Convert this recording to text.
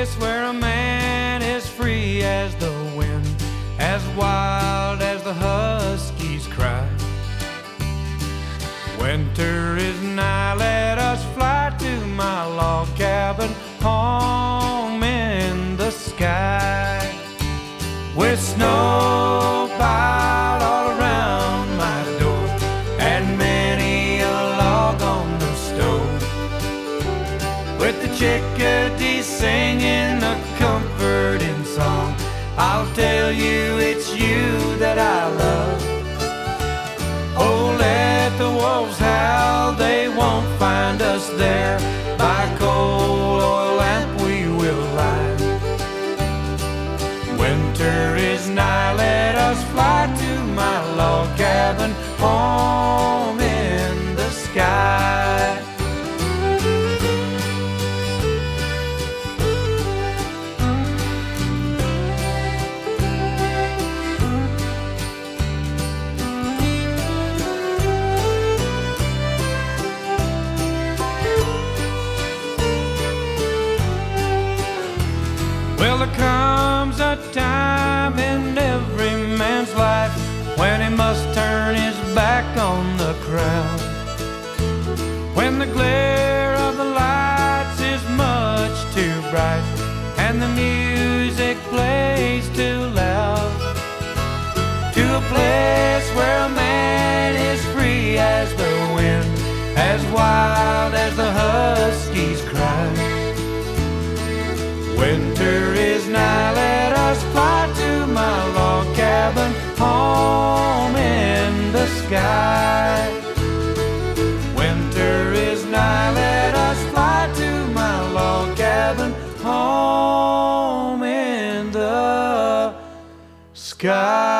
place where a man is free as the wind, as wild as the huskies cry. Winter is nigh, let us fly to my log cabin, home in the sky. With snow piled all around my door, and many a log on the stove, with the chickadees singing a comforting song. I'll tell you it's you that I love. Oh, let the wolves howl, they won't find us there. By coal oil lamp we will lie. Winter is nigh, let us fly to my log cabin, home in the sky. Well, there comes a time in every man's life when he must turn his back on the crowd, when the glare of the lights is much too bright and the music plays too loud. To a place where a man is free as the wind, as wild as the huskies cry. Winter is nigh, let us fly to my log cabin, home in the sky. Winter is nigh, let us fly to my log cabin, home in the sky.